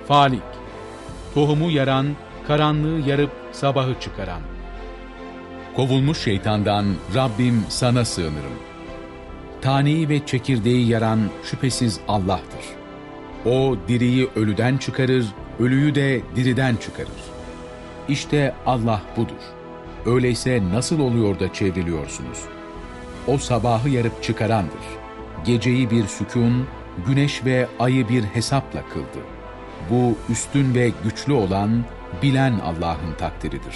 Falik, tohumu yaran, karanlığı yarıp sabahı çıkaran. Kovulmuş şeytandan Rabbim sana sığınırım. Taneyi ve çekirdeği yaran şüphesiz Allah'tır. O diriyi ölüden çıkarır, ölüyü de diriden çıkarır. İşte Allah budur. Öyleyse nasıl oluyor da çevriliyorsunuz? O sabahı yarıp çıkarandır. Geceyi bir sükun, güneş ve ayı bir hesapla kıldı. Bu üstün ve güçlü olan, bilen Allah'ın takdiridir.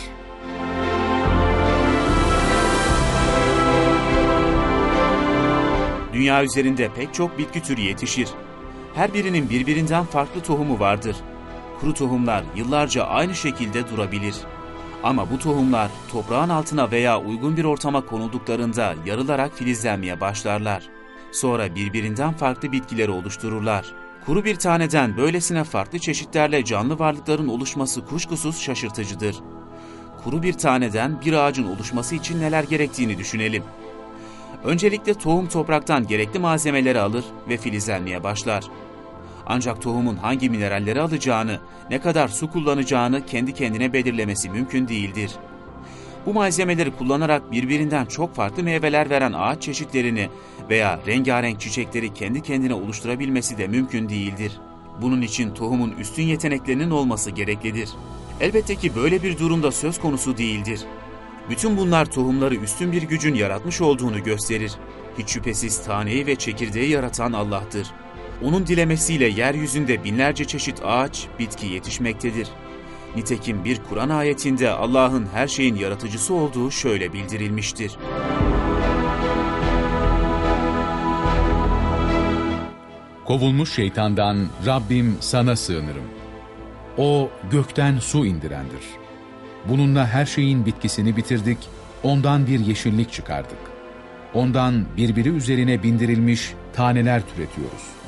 Dünya üzerinde pek çok bitki türü yetişir. Her birinin birbirinden farklı tohumu vardır. Kuru tohumlar yıllarca aynı şekilde durabilir. Ama bu tohumlar toprağın altına veya uygun bir ortama konulduklarında yarılarak filizlenmeye başlarlar. Sonra birbirinden farklı bitkileri oluştururlar. Kuru bir taneden böylesine farklı çeşitlerle canlı varlıkların oluşması kuşkusuz şaşırtıcıdır. Kuru bir taneden bir ağacın oluşması için neler gerektiğini düşünelim. Öncelikle tohum topraktan gerekli malzemeleri alır ve filizlenmeye başlar. Ancak tohumun hangi mineralleri alacağını, ne kadar su kullanacağını kendi kendine belirlemesi mümkün değildir. Bu malzemeleri kullanarak birbirinden çok farklı meyveler veren ağaç çeşitlerini veya rengarenk çiçekleri kendi kendine oluşturabilmesi de mümkün değildir. Bunun için tohumun üstün yeteneklerinin olması gereklidir. Elbette ki böyle bir durumda söz konusu değildir. Bütün bunlar tohumları üstün bir gücün yaratmış olduğunu gösterir. Hiç şüphesiz taneyi ve çekirdeği yaratan Allah'tır. Onun dilemesiyle yeryüzünde binlerce çeşit ağaç, bitki yetişmektedir. Nitekim bir Kur'an ayetinde Allah'ın her şeyin yaratıcısı olduğu şöyle bildirilmiştir. Kovulmuş şeytandan Rabbim sana sığınırım. O gökten su indirendir. Bununla her şeyin bitkisini bitirdik, ondan bir yeşillik çıkardık. Ondan birbiri üzerine bindirilmiş taneler türetiyoruz.